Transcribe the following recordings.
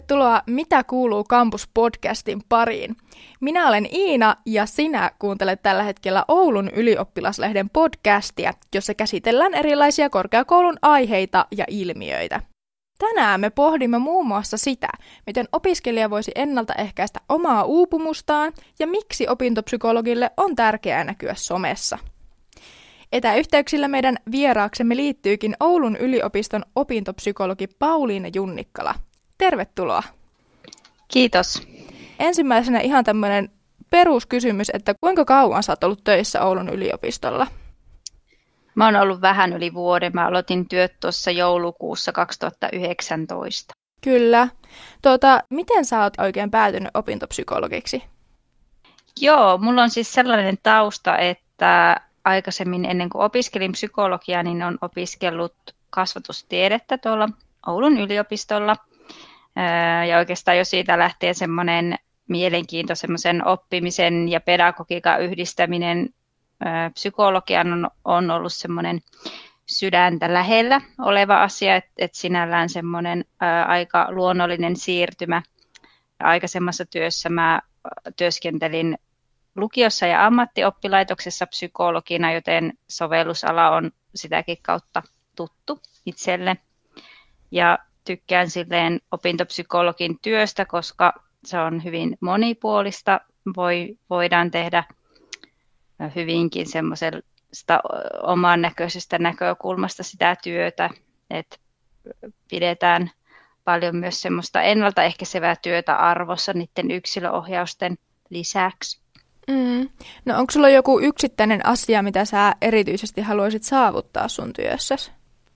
Tervetuloa Mitä kuuluu Campus-podcastin pariin. Minä olen Iina ja sinä kuuntelet tällä hetkellä Oulun ylioppilaslehden podcastia, jossa käsitellään erilaisia korkeakoulun aiheita ja ilmiöitä. Tänään me pohdimme muun muassa sitä, miten opiskelija voisi ennaltaehkäistä omaa uupumustaan ja miksi opintopsykologille on tärkeää näkyä somessa. Etäyhteyksillä meidän vieraaksemme liittyykin Oulun yliopiston opintopsykologi Pauliina Junnikkala. Tervetuloa. Kiitos. Ensimmäisenä ihan tämmöinen peruskysymys, että kuinka kauan sä oot ollut töissä Oulun yliopistolla? Mä oon ollut vähän yli vuoden. Mä aloitin työt tuossa joulukuussa 2019. Kyllä. Miten sä oot oikein päätynyt opintopsykologiksi? Joo, mulla on siis sellainen tausta, että aikaisemmin ennen kuin opiskelin psykologiaa, niin on opiskellut kasvatustiedettä tuolla Oulun yliopistolla. Ja oikeastaan jo siitä lähtien semmoinen mielenkiinto, semmoisen oppimisen ja pedagogiikan yhdistäminen psykologian on ollut semmoinen sydäntä lähellä oleva asia, että sinällään semmoinen aika luonnollinen siirtymä. Aikaisemmassa työssä mä työskentelin lukiossa ja ammattioppilaitoksessa psykologina, joten sovellusala on sitäkin kautta tuttu itselle. Ja tykkään silleen opintopsykologin työstä, koska se on hyvin monipuolista. Voidaan tehdä hyvinkin semmoisesta oman näköisestä näkökulmasta sitä työtä, että pidetään paljon myös semmoista ennaltaehkäisevää työtä arvossa niiden yksilöohjausten lisäksi. No onko sulla joku yksittäinen asia, mitä sä erityisesti haluaisit saavuttaa sun työssäsi?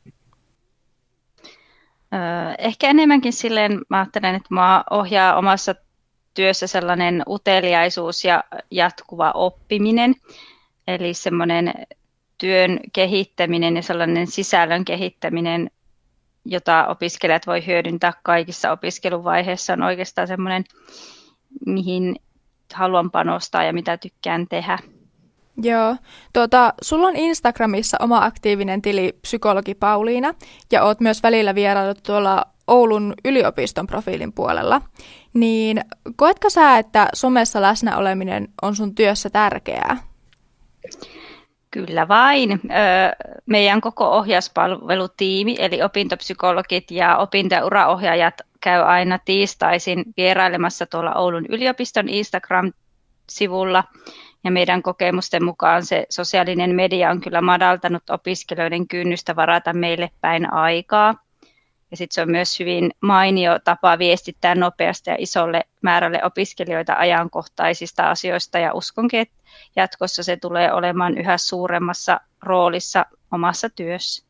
Ehkä enemmänkin silleen mä ajattelen, että mä ohjaa omassa työssä sellainen uteliaisuus ja jatkuva oppiminen. Eli semmoinen työn kehittäminen ja sellainen sisällön kehittäminen, jota opiskelijat voi hyödyntää kaikissa opiskeluvaiheissa, on oikeastaan semmoinen, mihin haluan panostaa ja mitä tykkään tehdä. Joo. Sulla on Instagramissa oma aktiivinen tili Psykologi Pauliina ja oot myös välillä vieraillut tuolla Oulun yliopiston profiilin puolella. Niin koetko sä, että somessa läsnä oleminen on sun työssä tärkeää? Kyllä vain. Meidän koko ohjauspalvelutiimi, eli opintopsykologit ja opinto- ja uraohjaajat käy aina tiistaisin vierailemassa tuolla Oulun yliopiston Instagram-sivulla. Ja meidän kokemusten mukaan se sosiaalinen media on kyllä madaltanut opiskelijoiden kynnystä varata meille päin aikaa. Ja sitten se on myös hyvin mainio tapa viestittää nopeasti ja isolle määrälle opiskelijoita ajankohtaisista asioista. Ja uskonkin, että jatkossa se tulee olemaan yhä suuremmassa roolissa omassa työssä.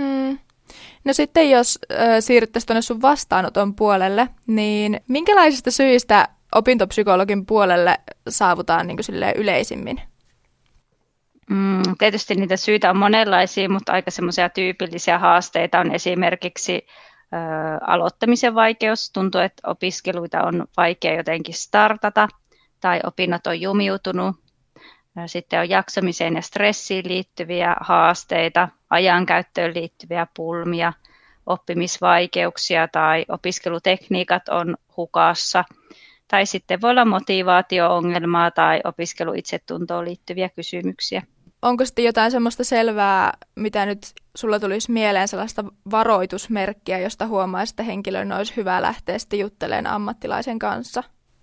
No sitten jos siirryttäisiin tuonne sun vastaanoton puolelle, niin minkälaisista syistä opintopsykologin puolelle saavutaan niin kuin silleen yleisimmin? Tietysti niitä syitä on monenlaisia, mutta aika semmoisia tyypillisiä haasteita on esimerkiksi aloittamisen vaikeus. Tuntuu, että opiskeluita on vaikea jotenkin startata tai opinnot on jumiutunut. Sitten on jaksamiseen ja stressiin liittyviä haasteita, ajankäyttöön liittyviä pulmia, oppimisvaikeuksia tai opiskelutekniikat on hukassa. Tai sitten voi olla motivaatio-ongelmaa tai opiskeluitsetuntoon liittyviä kysymyksiä. Onko sitten jotain semmoista selvää, mitä nyt sulla tulisi mieleen sellaista varoitusmerkkiä, josta huomaisi, että henkilön olisi hyvä lähteä sitten juttelemaan ammattilaisen kanssa?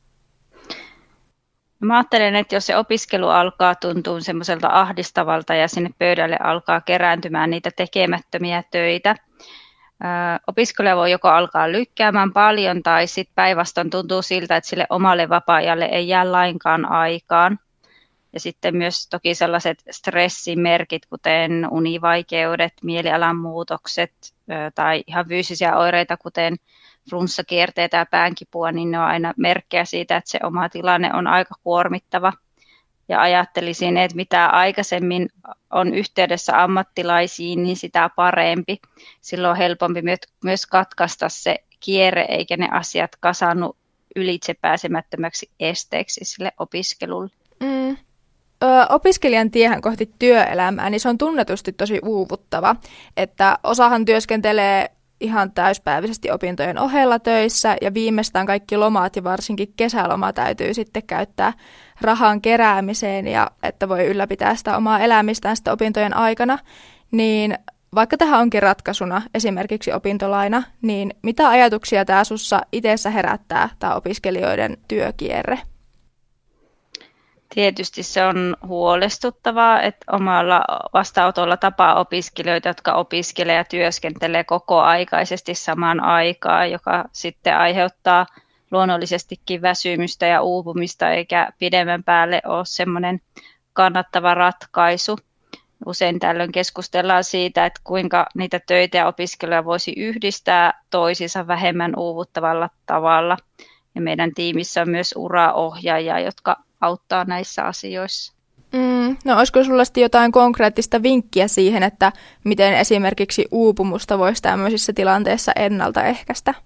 Mä ajattelen, että jos se opiskelu alkaa tuntua semmoiselta ahdistavalta ja sinne pöydälle alkaa kerääntymään niitä tekemättömiä töitä, opiskelija voi joko alkaa lykkäämään paljon tai sitten päinvastoin tuntuu siltä, että sille omalle vapaa-ajalle ei jää lainkaan aikaan. Ja sitten myös toki sellaiset stressimerkit, kuten univaikeudet, mielialan muutokset tai ihan fyysisiä oireita, kuten flunssakierteitä ja päänkipua, niin ne on aina merkkejä siitä, että se oma tilanne on aika kuormittava. Ja ajattelisin, että mitä aikaisemmin on yhteydessä ammattilaisiin, niin sitä parempi. Silloin on helpompi myös katkaista se kierre, eikä ne asiat kasannut ylitsepääsemättömäksi esteeksi sille opiskelulle. Opiskelijan tiehän kohti työelämää, niin se on tunnetusti tosi uuvuttava, että osahan työskentelee ihan täyspäiväisesti opintojen ohella töissä ja viimeistään kaikki lomat ja varsinkin kesäloma täytyy sitten käyttää rahan keräämiseen ja että voi ylläpitää sitä omaa elämistään sitten opintojen aikana, niin vaikka tähän onkin ratkaisuna esimerkiksi opintolaina, niin mitä ajatuksia tämä sussa itsessä herättää, tämä opiskelijoiden työkierre? Tietysti se on huolestuttavaa, että omalla vastaanotolla tapaa opiskelijoita, jotka opiskelee ja työskentelee kokoaikaisesti samaan aikaan, joka sitten aiheuttaa luonnollisestikin väsymystä ja uupumista, eikä pidemmän päälle ole semmoinen kannattava ratkaisu. Usein tällöin keskustellaan siitä, että kuinka niitä töitä ja opiskeluja voisi yhdistää toisiinsa vähemmän uuvuttavalla tavalla. Ja meidän tiimissä on myös uraohjaajia, jotka auttaa näissä asioissa. No olisiko sinulla jotain konkreettista vinkkiä siihen, että miten esimerkiksi uupumusta voisi tämmöisissä tilanteissa ennaltaehkäistä?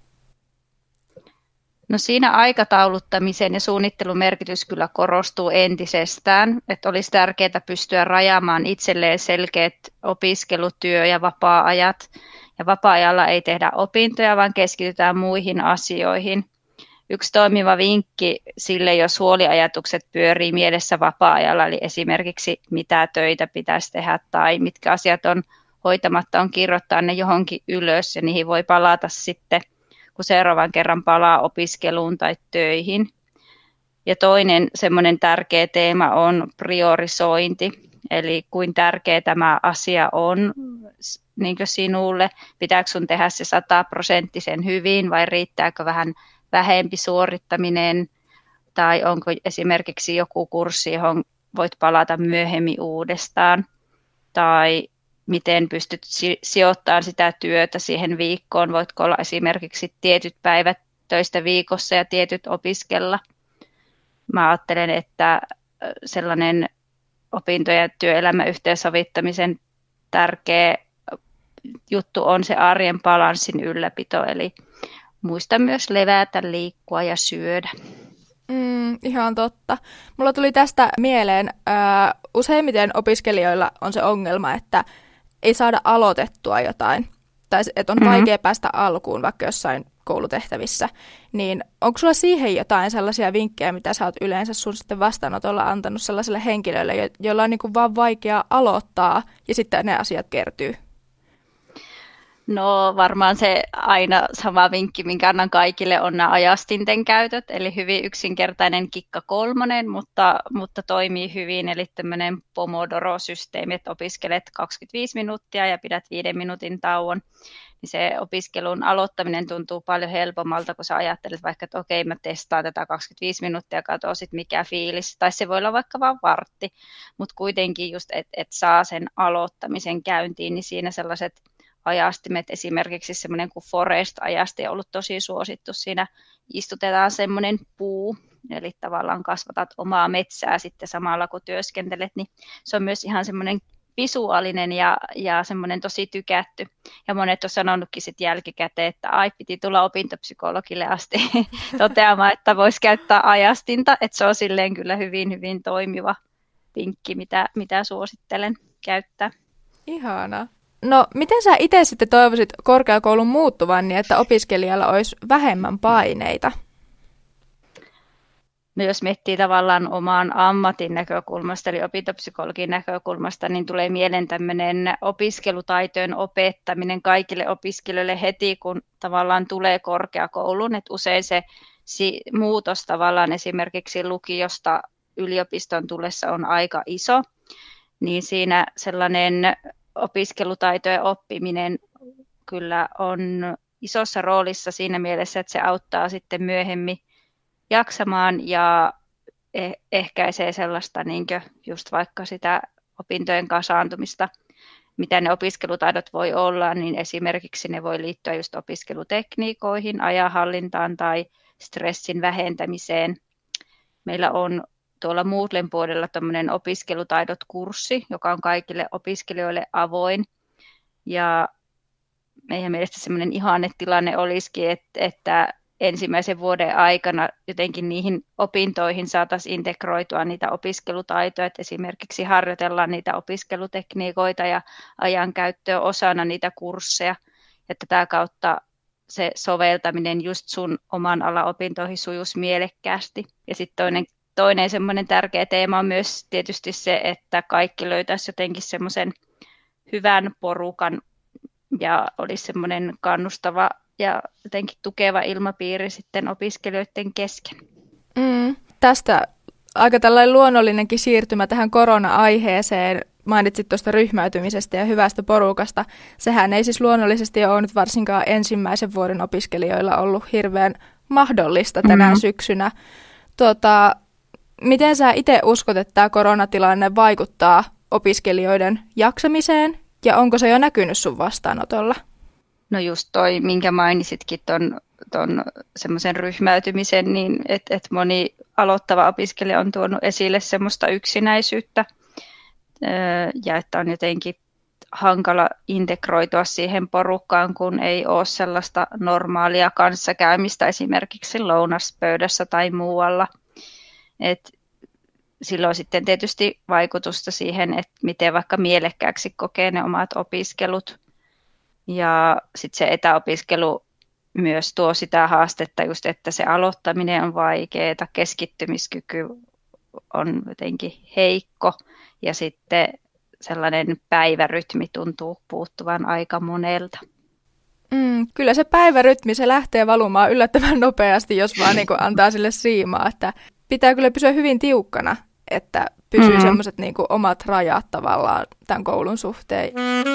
No siinä aikatauluttamisen ja suunnittelun merkitys kyllä korostuu entisestään, että olisi tärkeää pystyä rajaamaan itselleen selkeät opiskelutyö- ja vapaa-ajat. Ja vapaa-ajalla ei tehdä opintoja, vaan keskitytään muihin asioihin. Yksi toimiva vinkki sille, jos huoliajatukset pyörii mielessä vapaa-ajalla, eli esimerkiksi mitä töitä pitäisi tehdä tai mitkä asiat on hoitamatta, on kirjoittaa ne johonkin ylös ja niihin voi palata sitten, kun seuraavan kerran palaa opiskeluun tai töihin. Ja toinen semmoinen tärkeä teema on priorisointi, eli kuin tärkeä tämä asia on niin kuin sinulle, pitääkö sun tehdä se 100% hyvin vai riittääkö vähän vähempi suorittaminen, tai onko esimerkiksi joku kurssi, johon voit palata myöhemmin uudestaan, tai miten pystyt sijoittamaan sitä työtä siihen viikkoon, voitko olla esimerkiksi tietyt päivät töistä viikossa ja tietyt opiskella. Mä ajattelen, että sellainen opintojen ja työelämän yhteensovittamisen tärkeä juttu on se arjen balanssin ylläpito, eli muista myös levätä, liikkua ja syödä. Ihan totta. Mulla tuli tästä mieleen, useimmiten opiskelijoilla on se ongelma, että ei saada aloitettua jotain. Tai että on vaikea päästä alkuun vaikka jossain koulutehtävissä. Niin onko sulla siihen jotain sellaisia vinkkejä, mitä sä oot yleensä sun sitten vastaanotolla antanut sellaisille henkilöille, joilla on niin kuin vaan vaikea aloittaa ja sitten ne asiat kertyy? No varmaan se aina sama vinkki, minkä annan kaikille, on nämä ajastinten käytöt, eli hyvin yksinkertainen kikka 3, mutta toimii hyvin, eli tämmöinen Pomodoro-systeemi, että opiskelet 25 minuuttia ja pidät 5 minuutin tauon, niin se opiskelun aloittaminen tuntuu paljon helpommalta, kun sä ajattelet vaikka, että okei, mä testaan tätä 25 minuuttia ja katsoa sitten mikä fiilis, tai se voi olla vaikka vain vartti, mutta kuitenkin just, että saa sen aloittamisen käyntiin, niin siinä sellaiset ajastimet, esimerkiksi semmoinen kuin Forest-ajaste on ollut tosi suosittu. Siinä istutetaan semmoinen puu, eli tavallaan kasvatat omaa metsää sitten samalla kun työskentelet, niin se on myös ihan semmoinen visuaalinen ja semmoinen tosi tykätty. Ja monet on sanonutkin sitten jälkikäteen, että piti tulla opintopsykologille asti toteamaan, että voisi käyttää ajastinta, että se on silleen kyllä hyvin, hyvin toimiva vinkki, mitä suosittelen käyttää. Ihanaa. No, miten sä itse sitten toivoisit korkeakoulun muuttuvan niin, että opiskelijalla olisi vähemmän paineita? No jos miettii tavallaan oman ammatin näkökulmasta, eli opintopsykologin näkökulmasta, niin tulee mieleen tämmöinen opiskelutaitojen opettaminen kaikille opiskelijoille heti, kun tavallaan tulee korkeakouluun. Et usein se muutos tavallaan esimerkiksi lukiosta yliopiston tullessa on aika iso, niin siinä sellainen opiskelutaitojen oppiminen kyllä on isossa roolissa siinä mielessä, että se auttaa sitten myöhemmin jaksamaan ja ehkäisee sellaista niin just vaikka sitä opintojen kasaantumista, mitä ne opiskelutaidot voi olla, niin esimerkiksi ne voi liittyä just opiskelutekniikoihin, ajanhallintaan tai stressin vähentämiseen. Meillä on tuolla Moodlen puolella tämmöinen opiskelutaidot-kurssi, joka on kaikille opiskelijoille avoin. Ja meidän mielestä semmoinen ihannetilanne olisikin, että ensimmäisen vuoden aikana jotenkin niihin opintoihin saataisiin integroitua niitä opiskelutaitoja, että esimerkiksi harjoitellaan niitä opiskelutekniikoita ja ajankäyttöä osana niitä kursseja. että tämä kautta se soveltaminen just sun oman alan opintoihin sujuisi mielekkäästi. Ja sitten toinen semmoinen tärkeä teema on myös tietysti se, että kaikki löytäisi jotenkin semmoisen hyvän porukan ja olisi semmoinen kannustava ja jotenkin tukeva ilmapiiri sitten opiskelijoiden kesken. Tästä aika tällainen luonnollinenkin siirtymä tähän korona-aiheeseen. Mainitsit tuosta ryhmäytymisestä ja hyvästä porukasta. Sehän ei siis luonnollisesti ole nyt varsinkaan ensimmäisen vuoden opiskelijoilla ollut hirveän mahdollista tänä syksynä. Miten sä itse uskot, että tämä koronatilanne vaikuttaa opiskelijoiden jaksamiseen ja onko se jo näkynyt sun vastaanotolla? No just toi, minkä mainitsitkin ton semmoisen ryhmäytymisen, niin että moni aloittava opiskelija on tuonut esille semmoista yksinäisyyttä ja että on jotenkin hankala integroitua siihen porukkaan, kun ei ole sellaista normaalia kanssakäymistä esimerkiksi lounaspöydässä tai muualla. Et sillä on sitten tietysti vaikutusta siihen, että miten vaikka mielekkääksi kokee ne omat opiskelut. Ja sitten se etäopiskelu myös tuo sitä haastetta just, että se aloittaminen on vaikeaa, keskittymiskyky on jotenkin heikko ja sitten sellainen päivärytmi tuntuu puuttuvan aika monelta. Kyllä se päivärytmi, se lähtee valumaan yllättävän nopeasti, jos vaan niin kuin antaa sille siimaa, että pitää kyllä pysyä hyvin tiukkana, että pysyy semmoiset niin kuin omat rajat tavallaan tämän koulun suhteen.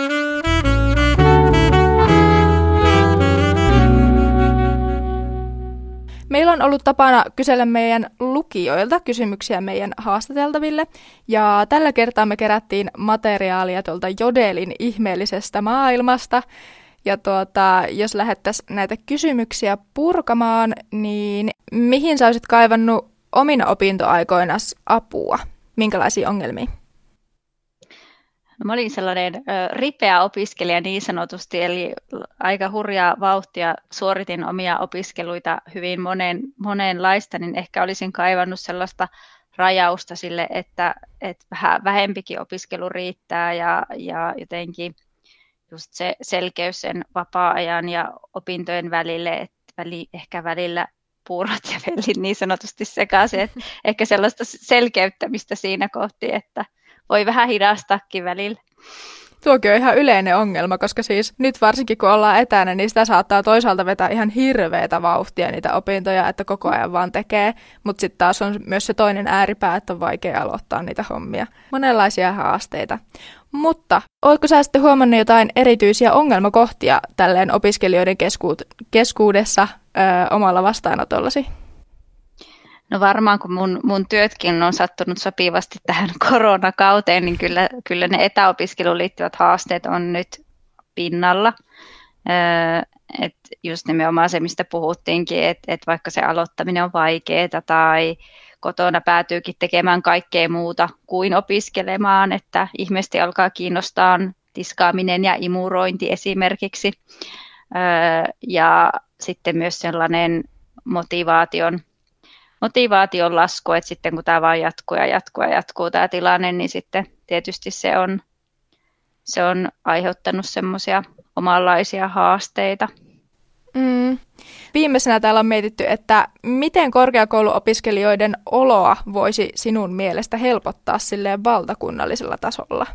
Meillä on ollut tapana kysellä meidän lukijoilta kysymyksiä meidän haastateltaville, ja tällä kertaa me kerättiin materiaalia tuolta Jodelin ihmeellisestä maailmasta. Ja jos lähdettäisiin näitä kysymyksiä purkamaan, niin mihin sä olisit kaivannut omina opintoaikoina apua? Minkälaisia ongelmia? No, mä olin sellainen ripeä opiskelija niin sanotusti, eli aika hurjaa vauhtia suoritin omia opiskeluita hyvin monenlaista, niin ehkä olisin kaivannut sellaista rajausta sille, että vähän vähempikin opiskelu riittää ja jotenkin just se selkeys sen vapaa-ajan ja opintojen välille, että ehkä välillä puurot ja vellit niin sanotusti sekaisin, että ehkä sellaista selkeyttämistä siinä kohti, että voi vähän hidastakin välillä. Tuokin on ihan yleinen ongelma, koska siis nyt varsinkin kun ollaan etänä, niin sitä saattaa toisaalta vetää ihan hirveätä vauhtia niitä opintoja, että koko ajan vaan tekee, mutta sitten taas on myös se toinen ääripää, että on vaikea aloittaa niitä hommia. Monenlaisia haasteita. Mutta oletko sä sitten huomannut jotain erityisiä ongelmakohtia tälleen opiskelijoiden keskuudessa omalla vastaanotollasi? No varmaan kun mun työtkin on sattunut sopivasti tähän koronakauteen, niin kyllä ne etäopiskeluun liittyvät haasteet on nyt pinnalla. Et just nimenomaan se, mistä puhuttiinkin, että vaikka se aloittaminen on vaikeaa tai kotona päätyykin tekemään kaikkea muuta kuin opiskelemaan, että ihmeesti alkaa kiinnostaa tiskaaminen ja imurointi esimerkiksi. Ja sitten myös sellainen motivaation lasku, että sitten kun tämä vaan jatkuu tämä tilanne, niin sitten tietysti se on aiheuttanut semmoisia omanlaisia haasteita. Viimeisenä täällä on mietitty, että miten korkeakouluopiskelijoiden oloa voisi sinun mielestä helpottaa silleen valtakunnallisella tasolla?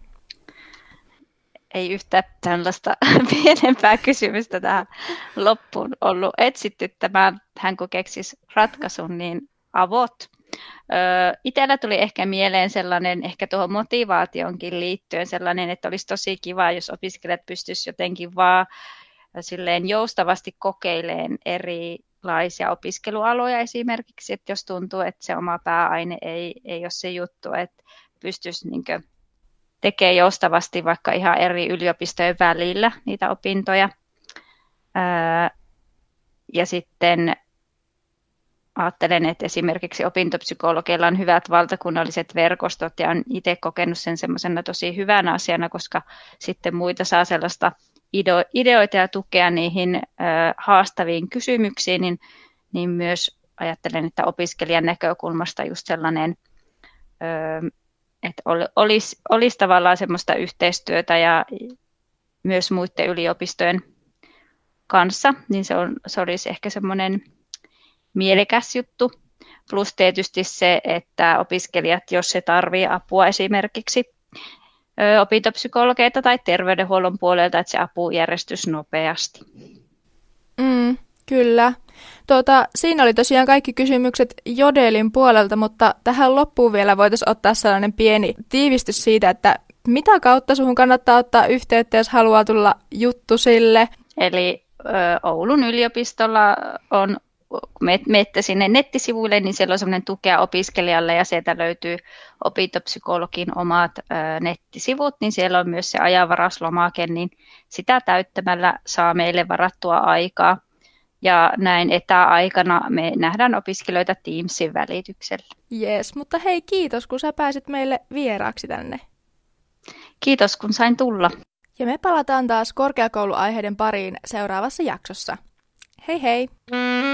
Ei yhtään tällaista pienempää kysymystä tähän loppuun ollut etsitty. Hän kun keksisi ratkaisun, niin avot. Itsellä tuli ehkä mieleen sellainen, ehkä tuohon motivaationkin liittyen sellainen, että olisi tosi kiva, jos opiskelijat pystyisivät jotenkin vaan silleen joustavasti kokeilemaan erilaisia opiskelualoja esimerkiksi, että jos tuntuu, että se oma pääaine ei ole se juttu, että pystyisi niinkö tekee joustavasti vaikka ihan eri yliopistojen välillä niitä opintoja. Ja sitten ajattelen, että esimerkiksi opintopsykologeilla on hyvät valtakunnalliset verkostot ja olen itse kokenut sen semmoisena tosi hyvänä asiana, koska sitten muita saa sellaista ideoita ja tukea niihin haastaviin kysymyksiin, niin myös ajattelen, että opiskelijan näkökulmasta just sellainen että olisi tavallaan semmoista yhteistyötä ja myös muiden yliopistojen kanssa, niin se olisi ehkä semmoinen mielekäs juttu. Plus tietysti se, että opiskelijat, jos se tarvitsee apua esimerkiksi opintopsykologeita tai terveydenhuollon puolelta, että se apu järjestys nopeasti. Kyllä. Siinä oli tosiaan kaikki kysymykset Jodelin puolelta, mutta tähän loppuun vielä voitaisiin ottaa sellainen pieni tiivistys siitä, että mitä kautta suhun kannattaa ottaa yhteyttä, jos haluaa tulla juttusille. Eli Oulun yliopistolla on, kun menette sinne nettisivuille, niin siellä on semmoinen tukea opiskelijalle ja sieltä löytyy opintopsykologin omat nettisivut, niin siellä on myös se ajanvarauslomake, niin sitä täyttämällä saa meille varattua aikaa. Ja näin etäaikana me nähdään opiskelijoita Teamsin välityksellä. Jees, mutta hei, kiitos kun sä pääsit meille vieraaksi tänne. Kiitos kun sain tulla. Ja me palataan taas korkeakouluaiheiden pariin seuraavassa jaksossa. Hei hei!